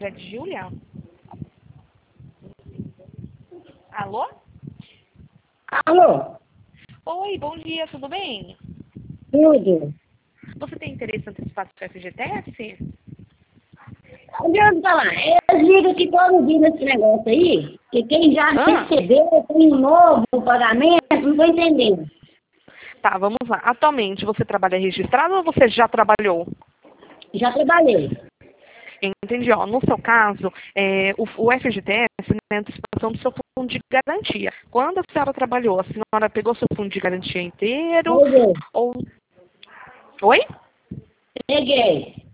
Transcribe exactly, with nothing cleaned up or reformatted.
Fred Júlia? Alô? Alô? Oi, bom dia, tudo bem? Tudo. Você tem interesse antecipado no F G T S? Deixa eu falar, eles ligam que todo dia nesse negócio aí, que quem já Ah, recebeu tem um novo pagamento, não tô entendendo. tá, vamos lá. Atualmente, você trabalha registrado ou você já trabalhou? Já trabalhei. Entendi, ó. No seu caso, é, o, o F G T S é a antecipação do seu fundo de garantia. Quando a senhora trabalhou, a senhora pegou seu fundo de garantia inteiro Peguei. ou... Oi? Peguei.